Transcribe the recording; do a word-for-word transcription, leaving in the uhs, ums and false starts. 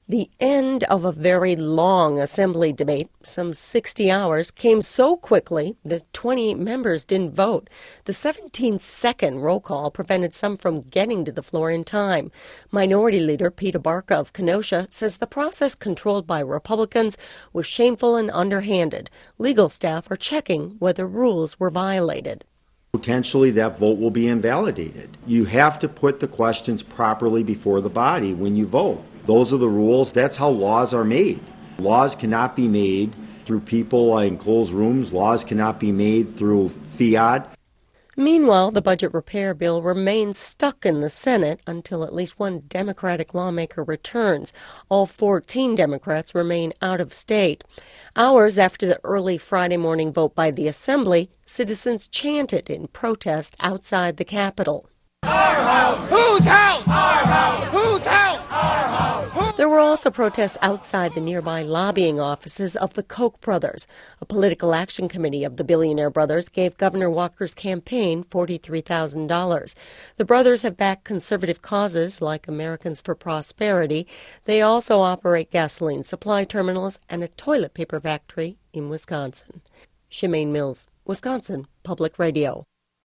The end of a very long assembly debate, some sixty hours, came so quickly that twenty-eight members didn't vote. The seventeen-second roll call prevented some from getting to the floor in time. Minority Leader Peter Barca of Kenosha says the process controlled by Republicans was shameful and underhanded. Legal staff are checking whether rules were violated. Potentially that vote will be invalidated. You have to put the questions properly before the body when you vote. Those are the rules. That's how laws are made. Laws cannot be made through people in closed rooms. Laws cannot be made through fiat. Meanwhile, the budget repair bill remains stuck in the Senate until at least one Democratic lawmaker returns. All fourteen Democrats remain out of state. Hours after the early Friday morning vote by the Assembly, citizens chanted in protest outside the Capitol. Our house! Whose house? Our house! Whose house? Our house! Who- There were also protests outside the nearby lobbying offices of the Koch brothers. A political action committee of the billionaire brothers gave Governor Walker's campaign forty-three thousand dollars. The brothers have backed conservative causes like Americans for Prosperity. They also operate gasoline supply terminals and a toilet paper factory in Wisconsin. Shemaine Mills, Wisconsin Public Radio.